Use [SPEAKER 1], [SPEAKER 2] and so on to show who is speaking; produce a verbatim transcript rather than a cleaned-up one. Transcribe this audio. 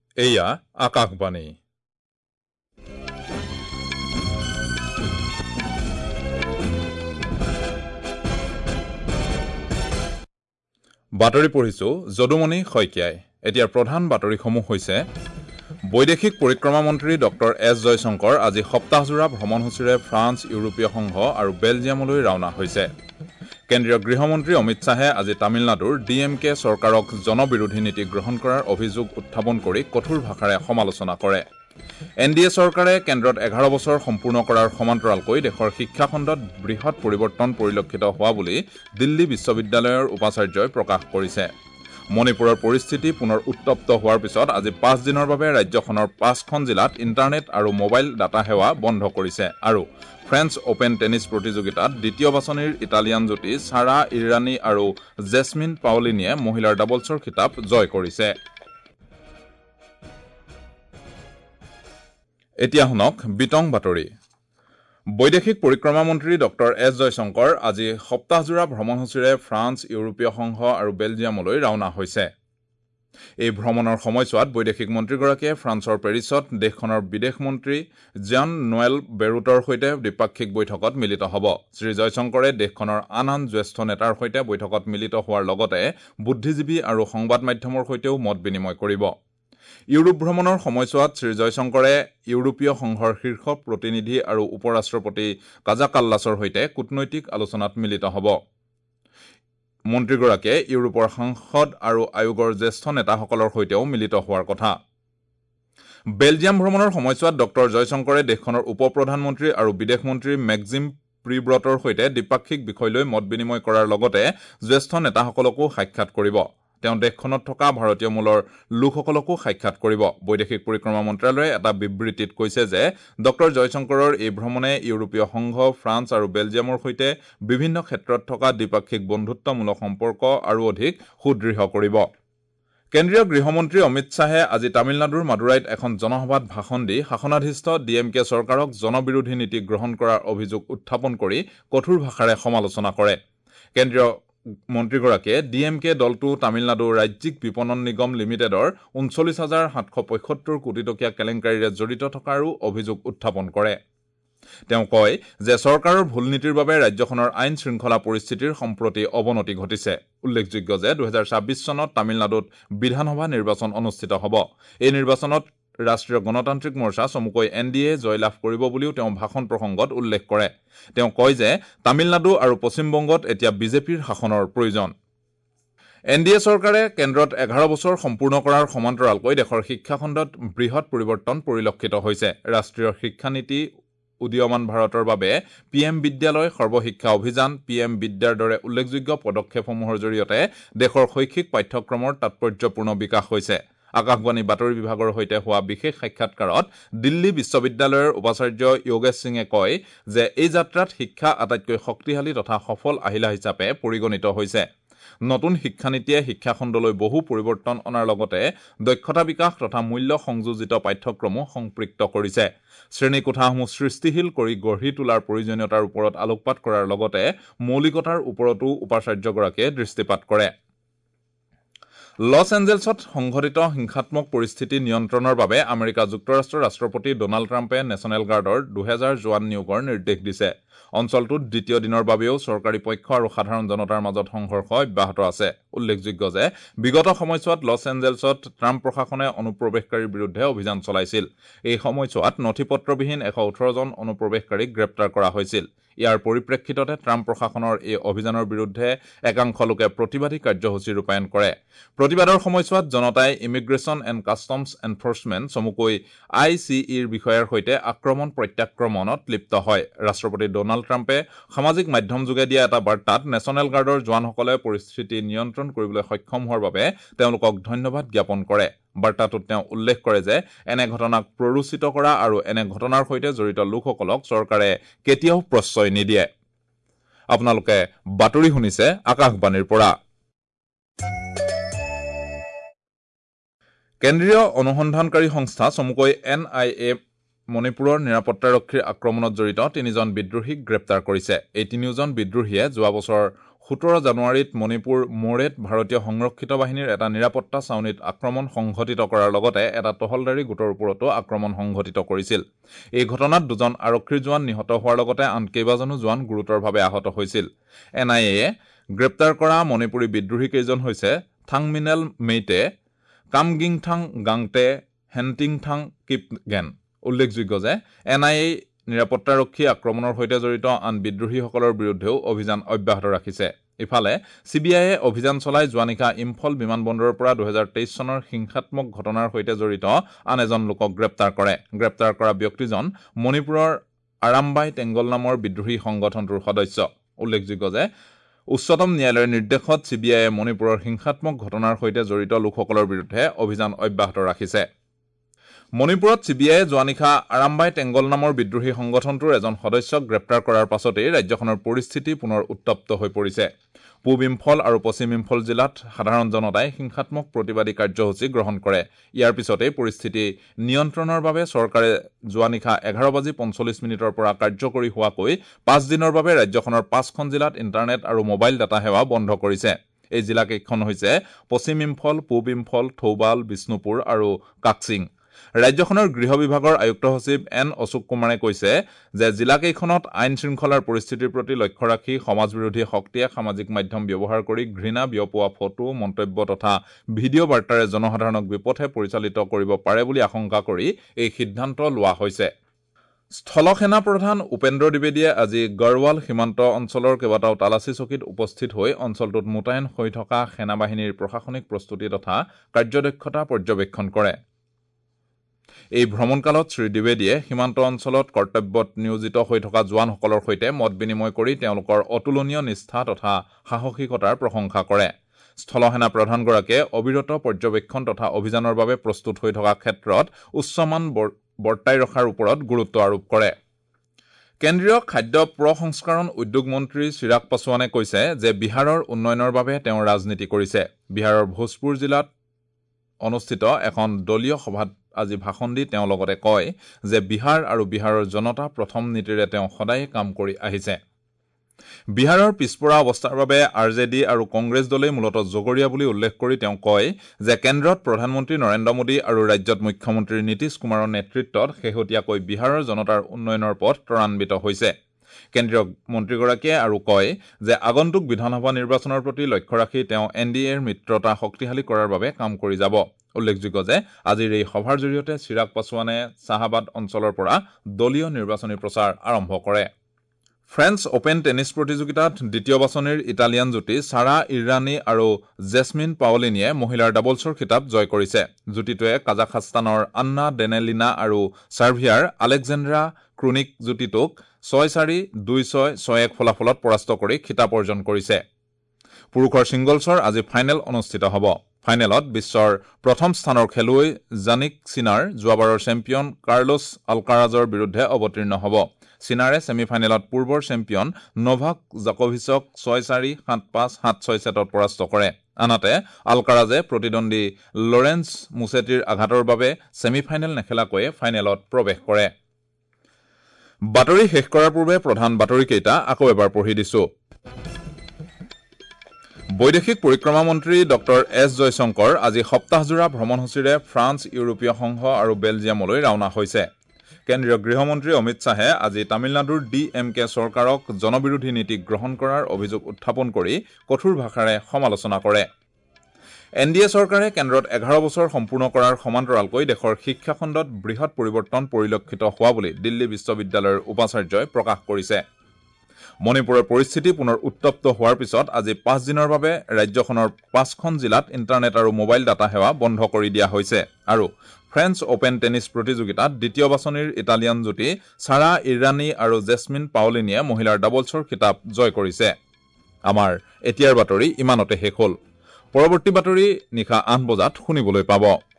[SPEAKER 1] এয়া আকাশবাণী বাতৰি পঢ়িছো যদুমণি শইকীয়াই। এতিয়াৰ প্ৰধান বাতৰিসমূহ হৈছে বৈদেশিক পৰিক্ৰমা মন্ত্ৰী ডক্টৰ এছ জয়শংকৰ আজি সপ্তাহজোৰা ভ্ৰমণসূচীৰে ফ্ৰান্স, ইউৰোপীয় সংঘ আৰু বেলজিয়ামলৈ ৰাওনা হৈছে। কেন্দ্ৰীয় গৃহমন্ত্ৰী অমিত শ্বাহে আজি তামিলনাডুৰ ডি এম কে চৰকাৰক জনবিৰোধী নীতি গ্ৰহণ কৰাৰ অভিযোগ উত্থাপন কৰি কঠোৰ ভাষাৰে সমালোচনা কৰে। এন ডি এ চৰকাৰে কেন্দ্ৰত এঘাৰ বছৰ সম্পূৰ্ণ কৰাৰ সমান্তৰালকৈ দেশৰ শিক্ষা খণ্ডত বৃহৎ পৰিৱৰ্তন পৰিলক্ষিত হোৱা বুলি দিল্লী বিশ্ববিদ্যালয়ৰ উপাচাৰ্যই প্ৰকাশ কৰিছে। মণিপুৰৰ পৰিস্থিতি পুনৰ উত্তপ্ত হোৱাৰ পিছত আজি পাঁচ দিনৰ বাবে ৰাজ্যখনৰ পাঁচখন জিলাত ইণ্টাৰনেট আৰু মোবাইল ডাটা সেৱা বন্ধ কৰিছে। আৰু ফ্ৰেঞ্চ অপেন টেনিছ প্ৰতিযোগিতাত দ্বিতীয় বাছনিৰ ইটালিয়ান যুটি ছাৰা ইৰাণী আৰু জেছমিন পাউলিনিয়ে মহিলাৰ ডাবলছৰ খিতাপ জয় কৰিছে। এতিয়া শুনক বিতং বাতৰি। বৈদেশিক পৰিক্ৰমা মন্ত্ৰী ডক্টৰ এছ জয়শংকৰ আজি সপ্তাহজোৰা ভ্ৰমণসূচীৰে ফ্ৰান্স, ইউৰোপীয় সংঘ আৰু বেলজিয়ামলৈ ৰাওনা হৈছে। এই ভ্ৰমণৰ সময়ছোৱাত বৈদেশিক মন্ত্ৰীগৰাকীয়ে ফ্ৰান্সৰ পেৰিছত দেশখনৰ বিদেশ মন্ত্ৰী জান নোৱেল বেৰুটৰ সৈতে দ্বিপাক্ষিক বৈঠকত মিলিত হ'ব। শ্ৰী জয়শংকৰে দেশখনৰ আন আন জ্যেষ্ঠ নেতাৰ সৈতে বৈঠকত মিলিত হোৱাৰ লগতে বুদ্ধিজীৱী আৰু সংবাদ মাধ্যমৰ সৈতেও মত বিনিময় কৰিব। ইউৰোপ ভ্ৰমণৰ সময়ছোৱাত শ্ৰী জয়শংকৰে ইউৰোপীয় সংঘৰ শীৰ্ষ প্ৰতিনিধি আৰু উপ ৰাষ্ট্ৰপতি কাজা কাল্লাছৰ সৈতে কূটনৈতিক আলোচনাত মিলিত হ'ব। মন্ত্ৰীগৰাকীয়ে ইউৰোপৰ সাংসদ আৰু আয়োগৰ জ্যেষ্ঠ নেতাসকলৰ সৈতেও মিলিত হোৱাৰ কথা। বেলজিয়াম ভ্ৰমণৰ সময়ছোৱাত ডক্টৰ জয়শংকৰে দেশখনৰ উপ প্ৰধানমন্ত্ৰী আৰু বিদেশ মন্ত্ৰী মেক্সিম প্ৰিব্ৰটৰ সৈতে দ্বিপাক্ষিক বিষয় লৈ মত বিনিময় কৰাৰ লগতে জ্যেষ্ঠ নেতাসকলকো সাক্ষাৎ কৰিব। তেওঁ দেশখনত থকা ভাৰতীয় মূলৰ লোকসকলকো সাক্ষাৎ কৰিব। বৈদেশিক পৰিক্ৰমা মন্ত্ৰালয়ে এটা বিবৃতিত কৈছে যে ডক্টৰ জয়শংকৰৰ এই ভ্ৰমণে ইউৰোপীয় সংঘ, ফ্ৰান্স আৰু বেলজিয়ামৰ সৈতে বিভিন্ন ক্ষেত্ৰত থকা দ্বিপাক্ষিক বন্ধুত্বমূলক সম্পৰ্ক আৰু অধিক সুদৃঢ় কৰিব। কেন্দ্ৰীয় গৃহমন্ত্ৰী অমিত শ্বাহে আজি তামিলনাডুৰ মাদুৰাইত এখন জনসভাত ভাষণ দি শাসনাধিষ্ঠ ডি এম কে চৰকাৰক জনবিৰোধী নীতি গ্ৰহণ কৰাৰ অভিযোগ উত্থাপন কৰি কঠোৰ ভাষাৰে সমালোচনা কৰে। কেন্দ্ৰীয় মন্ত্ৰীগৰাকীয়ে ডি এম কে দলটো তামিলনাডু ৰাজ্যিক বিপণন নিগম লিমিটেডৰ ঊনচল্লিছ হাজাৰ সাতশ পঁয়সত্তৰ কোটি টকীয়া কেলেংকাৰীৰে জড়িত থকাৰো অভিযোগ উত্থাপন কৰে। তেওঁ কয় যে চৰকাৰৰ ভুল নীতিৰ বাবে ৰাজ্যখনৰ আইন শৃংখলা পৰিস্থিতিৰ সম্প্ৰতি অৱনতি ঘটিছে। উল্লেখযোগ্য যে দুহেজাৰ ছাব্বিছ চনত তামিলনাডুত বিধানসভা নিৰ্বাচন অনুষ্ঠিত হ'ব। এই নিৰ্বাচনত ৰাষ্ট্ৰীয় গণতান্ত্ৰিক মৰ্চা চমুকৈ এন ডি এ জয়লাভ কৰিব বুলিও তেওঁ ভাষণ প্ৰসংগত উল্লেখ কৰে। তেওঁ কয় যে তামিলনাডু আৰু পশ্চিমবংগত এতিয়া বিজেপিৰ শাসনৰ প্ৰয়োজন। এন ডি এ চৰকাৰে কেন্দ্ৰত এঘাৰ বছৰ সম্পূৰ্ণ কৰাৰ সমান্তৰালকৈ দেশৰ শিক্ষা খণ্ডত বৃহৎ পৰিৱৰ্তন পৰিলক্ষিত হৈছে। ৰাষ্ট্ৰীয় শিক্ষানীতি, উদীয়মান ভাৰতৰ বাবে পি এম বিদ্যালয়, সৰ্বশিক্ষা অভিযান, পি এম বিদ্যাৰ দৰে উল্লেখযোগ্য পদক্ষেপসমূহৰ জৰিয়তে দেশৰ শৈক্ষিক পাঠ্যক্ৰমৰ তাৎপৰ্যপূৰ্ণ বিকাশ হৈছে। আকাশবাণী বাতৰি বিভাগৰ সৈতে হোৱা বিশেষ সাক্ষাৎকাৰত দিল্লী বিশ্ববিদ্যালয়ৰ উপাচাৰ্য যোগেশ সিঙে কয় যে এই যাত্ৰাত শিক্ষা আটাইতকৈ শক্তিশালী তথা সফল আহিলা হিচাপে পৰিগণিত হৈছে। নতুন শিক্ষানীতিয়ে শিক্ষাখণ্ডলৈ বহু পৰিৱৰ্তন অনাৰ লগতে দক্ষতা বিকাশ তথা মূল্য সংযোজিত পাঠ্যক্ৰমো সম্পৃক্ত কৰিছে। শ্ৰেণীকোঠাসমূহ সৃষ্টিশীল কৰি গঢ়ি তোলাৰ প্ৰয়োজনীয়তাৰ ওপৰত আলোকপাত কৰাৰ লগতে মৌলিকতাৰ ওপৰতো উপাচাৰ্যগৰাকীয়ে দৃষ্টিপাত কৰে। লছ এঞ্জেলছত সংঘটিত হিংসাত্মক পৰিস্থিতি নিয়ন্ত্ৰণৰ বাবে আমেৰিকা যুক্তৰাষ্ট্ৰৰ ৰাষ্ট্ৰপতি ডোনাল্ড ট্ৰাম্পে নেচনেল গাৰ্ডৰ দুহেজাৰ জোৱান নিয়োগৰ নিৰ্দেশ দিছে। অঞ্চলটোত দ্বিতীয় দিনৰ বাবেও চৰকাৰী পক্ষ আৰু সাধাৰণ জনতাৰ মাজত সংঘৰ্ষ অব্যাহত আছে। উল্লেখযোগ্য যে বিগত সময়ছোৱাত লছ এঞ্জেলছত ট্ৰাম্প প্ৰশাসনে অনুপ্ৰৱেশকাৰীৰ বিৰুদ্ধে অভিযান চলাইছিল। এই সময়ছোৱাত নথিপত্ৰবিহীন এশ ওঠৰজন অনুপ্ৰৱেশকাৰীক গ্ৰেপ্তাৰ কৰা হৈছিল। ইয়াৰ পৰিপ্ৰেক্ষিততে ট্ৰাম্প প্ৰশাসনৰ এই অভিযানৰ বিৰুদ্ধে একাংশ লোকে প্ৰতিবাদী কাৰ্যসূচী ৰূপায়ণ কৰে। প্ৰতিবাদৰ সময়ছোৱাত জনতাই ইমিগ্ৰেশ্যন এণ্ড কাষ্টমছ এনফৰ্চমেণ্ট চমুকৈ আই চি ইৰ বিষয়াৰ সৈতে আক্ৰমণ প্ৰত্যাক্ৰমণত লিপ্ত হয়। ৰাষ্ট্ৰপতি ডোনাল্ড ট্ৰাম্পে সামাজিক মাধ্যম যোগে দিয়া এটা বাৰ্তাত নেচনেল গাৰ্ডৰ জোৱানসকলে পৰিস্থিতি নিয়ন্ত্ৰণ কৰিবলৈ সক্ষম হোৱাৰ বাবে তেওঁলোকক ধন্যবাদ জ্ঞাপন কৰে। বাৰ্তাটোত তেওঁ উল্লেখ কৰে যে এনে ঘটনাক প্ৰৰোচিত কৰা আৰু এনে ঘটনাৰ সৈতে জড়িত লোকসকলক চৰকাৰে কেতিয়াও প্ৰশ্ৰয় নিদিয়ে। আপোনালোকে বাতৰি শুনিছে আকাশবাণীৰ পৰা। কেন্দ্ৰীয় অনুসন্ধানকাৰী সংস্থা চমুকৈ এন আই এ মণিপুৰৰ নিৰাপত্তাৰক্ষীৰ আক্ৰমণত জড়িত তিনিজন বিদ্ৰোহীক গ্ৰেপ্তাৰ কৰিছে। এই তিনিওজন বিদ্ৰোহীয়ে যোৱা বছৰ সোতৰ জানুৱাৰীত মণিপুৰ মোৰেত ভাৰতীয় সংৰক্ষিত বাহিনীৰ এটা নিৰাপত্তা ছাউনীত আক্ৰমণ সংঘটিত কৰাৰ লগতে এটা তহলদাৰী গোটৰ ওপৰতো আক্ৰমণ সংঘটিত কৰিছিল। এই ঘটনাত দুজন আৰক্ষীৰ জোৱান নিহত হোৱাৰ লগতে আন কেইবাজনো জোৱান গুৰুতৰভাৱে আহত হৈছিল। এন আই এয়ে গ্ৰেপ্তাৰ কৰা মণিপুৰী বিদ্ৰোহী কেইজন হৈছে থাংমিনেল মেইটে, কামগিংথাং গাংটে, হেনটিংথাং কিপগেন। উল্লেখযোগ্য যে এন আই এ নিৰাপত্তাৰক্ষী আক্ৰমণৰ সৈতে জড়িত আন বিদ্ৰোহীসকলৰ বিৰুদ্ধেও অভিযান অব্যাহত ৰাখিছে। ইফালে চি বি আইয়ে অভিযান চলাই যোৱা নিশা ইম্ফল বিমানবন্দৰৰ পৰা দুহেজাৰ তেইছ চনৰ হিংসাত্মক ঘটনাৰ সৈতে জড়িত আন এজন লোকক গ্ৰেপ্তাৰ কৰে। গ্ৰেপ্তাৰ কৰা ব্যক্তিজন মণিপুৰৰ আৰামবাই টেংগল নামৰ বিদ্ৰোহী সংগঠনটোৰ সদস্য। উল্লেখযোগ্য যে উচ্চতম ন্যায়ালয়ৰ নিৰ্দেশত চি বি আইয়ে মণিপুৰৰ হিংসাত্মক ঘটনাৰ সৈতে জড়িত লোকসকলৰ বিৰুদ্ধে অভিযান অব্যাহত ৰাখিছে। মণিপুৰত চি বি আইয়ে যোৱা নিশা আৰামবাই টেংগল নামৰ বিদ্ৰোহী সংগঠনটোৰ এজন সদস্যক গ্ৰেপ্তাৰ কৰাৰ পাছতেই ৰাজ্যখনৰ পৰিস্থিতি পুনৰ উত্তপ্ত হৈ পৰিছে। পূব ইম্ফল আৰু পশ্চিম ইম্ফল জিলাত সাধাৰণ জনতাই হিংসাত্মক প্ৰতিবাদী কাৰ্যসূচী গ্ৰহণ কৰে। ইয়াৰ পিছতেই পৰিস্থিতি নিয়ন্ত্ৰণৰ বাবে চৰকাৰে যোৱা নিশা এঘাৰ বাজি পঞ্চল্লিছ মিনিটৰ পৰা কাৰ্যকৰী হোৱাকৈ পাঁচ দিনৰ বাবে ৰাজ্যখনৰ পাঁচখন জিলাত ইণ্টাৰনেট আৰু মোবাইল ডাটা সেৱা বন্ধ কৰিছে। এই জিলাকেইখন হৈছে পশ্চিম ইম্ফল, পূব ইম্ফল, থৌবাল, বিষ্ণুপুৰ আৰু কাকচিং। ৰাজ্যখনৰ গৃহ বিভাগৰ আয়ুক্ত সচিব এন অশোক কুমাৰে কৈছে যে জিলাকেইখনত আইন শৃংখলাৰ পৰিস্থিতিৰ প্ৰতি লক্ষ্য ৰাখি সমাজবিৰোধী শক্তিয়ে সামাজিক মাধ্যম ব্যৱহাৰ কৰি ঘৃণা বিয়পোৱা ফটো, মন্তব্য তথা ভিডিঅ' বাৰ্তাৰে জনসাধাৰণক বিপথে পৰিচালিত কৰিব পাৰে বুলি আশংকা কৰি এই সিদ্ধান্ত লোৱা হৈছে। স্থলসেনা প্ৰধান উপেন্দ্ৰ দ্বিবেদীয়ে আজি গড়ৱাল সীমান্ত অঞ্চলৰ কেইবাটাও তালাচী চকীত উপস্থিত হৈ অঞ্চলটোত মোতায়েন হৈ থকা সেনাবাহিনীৰ প্ৰশাসনিক প্ৰস্তুতি তথা কাৰ্যদক্ষতা পৰ্যবেক্ষণ কৰে। এই ভ্ৰমণকালত শ্ৰী দ্বিবেদীয়ে সীমান্ত অঞ্চলত কৰ্তব্যত নিয়োজিত হৈ থকা জোৱানসকলৰ সৈতে মত বিনিময় কৰি তেওঁলোকৰ অতুলনীয় নিষ্ঠা তথা সাহসিকতাৰ প্ৰশংসা কৰে। স্থলসেনা প্ৰধানগৰাকীয়ে অবিৰত পৰ্যবেক্ষণ তথা অভিযানৰ বাবে প্ৰস্তুত হৈ থকা ক্ষেত্ৰত উচ্চমান বৰ্তাই ৰখাৰ ওপৰত গুৰুত্ব আৰোপ কৰে। কেন্দ্ৰীয় খাদ্য প্ৰসংস্কৰণ উদ্যোগ মন্ত্ৰী চিৰাগ পাছোৱানে কৈছে যে বিহাৰৰ উন্নয়নৰ বাবে তেওঁ ৰাজনীতি কৰিছে। বিহাৰৰ ভোজপুৰ জিলাত অনুষ্ঠিত এখন দলীয় সভাত আজি ভাষণ দি তেওঁ লগতে কয় যে বিহাৰ আৰু বিহাৰৰ জনতা প্ৰথম নীতিৰে তেওঁ সদায় কাম কৰি আহিছে। বিহাৰৰ পিছপৰা অৱস্থাৰ বাবে আৰ জে ডি আৰু কংগ্ৰেছ দলেই মূলতঃ জগৰীয়া বুলি উল্লেখ কৰি তেওঁ কয় যে কেন্দ্ৰত প্ৰধানমন্ত্ৰী নৰেন্দ্ৰ মোদী আৰু ৰাজ্যত মুখ্যমন্ত্ৰী নীতিশ কুমাৰৰ নেতৃত্বত শেহতীয়াকৈ বিহাৰৰ জনতাৰ উন্নয়নৰ পথ ত্বৰান্বিত হৈছে। কেন্দ্ৰীয় মন্ত্ৰীগৰাকীয়ে আৰু কয় যে আগন্তুক বিধানসভা নিৰ্বাচনৰ প্ৰতি লক্ষ্য ৰাখি তেওঁ এন ডি এৰ মিত্ৰতা শক্তিশালী কৰাৰ বাবে কাম কৰি যাব। উল্লেখযোগ্য যে আজিৰ এই সভাৰ জৰিয়তে চিৰাগ পাছোৱানে চাহাবাদ অঞ্চলৰ পৰা দলীয় নিৰ্বাচনী প্ৰচাৰ আৰম্ভ কৰে। ফ্ৰেঞ্চ অপেন টেনিছ প্ৰতিযোগিতাত দ্বিতীয় বাছনিৰ ইটালিয়ান যুটি ছাৰা ইৰাণী আৰু জেছমিন পাওলিনিয়ে মহিলাৰ ডাবলছৰ খিতাপ জয় কৰিছে। যুটিটোৱে কাজাখাস্তানৰ আন্না ডেনেলিনা আৰু ছাৰ্বিয়াৰ আলেকজেণ্ড্ৰা ক্ৰুনিক যুটিটোক ছয় চাৰি, দুই ছয়, ছয় এক ফলাফলত পৰাস্ত কৰি খিতাপ অৰ্জন কৰিছে। পুৰুষৰ ছিংগলছৰ আজি ফাইনেল অনুষ্ঠিত হ'ব। ফাইনেলত বিশ্বৰ প্ৰথম স্থানৰ খেলুৱৈ জানিক চিনাৰ যোৱাবাৰৰ চেম্পিয়ন কাৰ্লোছ আলকাৰাজৰ বিৰুদ্ধে অৱতীৰ্ণ হ'ব। চিনাৰে ছেমিফাইনেলত পূৰ্বৰ চেম্পিয়ন নভাক জকভিচক ছয় চাৰি, সাত পাঁচ, সাত ছয় ছেটত পৰাস্ত কৰে। আনহাতে আলকাৰাজে প্ৰতিদ্বন্দ্বী লৰেঞ্চ মুছেটিৰ আঘাতৰ বাবে ছেমিফাইনেল নেখেলাকৈয়ে ফাইনেলত প্ৰৱেশ কৰে। বাতৰি শেষ কৰাৰ পূৰ্বে প্ৰধান বাতৰিকেইটা আকৌ এবাৰ পঢ়ি দিছো। বৈদেশিক পৰিক্ৰমা মন্ত্ৰী ডক্টৰ এছ জয়শংকৰ আজি সপ্তাহজোৰা ভ্ৰমণসূচীৰে ফ্ৰান্স, ইউৰোপীয় সংঘ আৰু বেলজিয়ামলৈ ৰাওনা হৈছে। কেন্দ্ৰীয় গৃহমন্ত্ৰী অমিত শ্বাহে আজি তামিলনাডুৰ ডি এম কে চৰকাৰক জনবিৰোধী নীতি গ্ৰহণ কৰাৰ অভিযোগ উত্থাপন কৰি কঠোৰ ভাষাৰে সমালোচনা কৰে। এন ডি এ চৰকাৰে কেন্দ্ৰত এঘাৰ বছৰ সম্পূৰ্ণ কৰাৰ সমান্তৰালকৈ দেশৰ শিক্ষা খণ্ডত বৃহৎ পৰিৱৰ্তন পৰিলক্ষিত হোৱা বুলি দিল্লী বিশ্ববিদ্যালয়ৰ উপাচাৰ্যই প্ৰকাশ কৰিছে। মণিপুৰৰ পৰিস্থিতি পুনৰ উত্তপ্ত হোৱাৰ পিছত আজি পাঁচ দিনৰ বাবে ৰাজ্যখনৰ পাঁচখন জিলাত ইণ্টাৰনেট আৰু মোবাইল ডাটা সেৱা বন্ধ কৰি দিয়া হৈছে। আৰু ফ্ৰেঞ্চ অপেন টেনিছ প্ৰতিযোগিতাত দ্বিতীয় বাছনিৰ ইটালিয়ান যুটি ছাৰা ইৰাণী আৰু জেছমিন পাওলিনিয়ে মহিলাৰ ডাবলছৰ খিতাপ জয় কৰিছে। আমাৰ এতিয়াৰ বাতৰি ইমানতে শেষ হ'ল। পৰৱৰ্তী বাতৰি নিশা আঠ বজাত শুনিবলৈ পাব।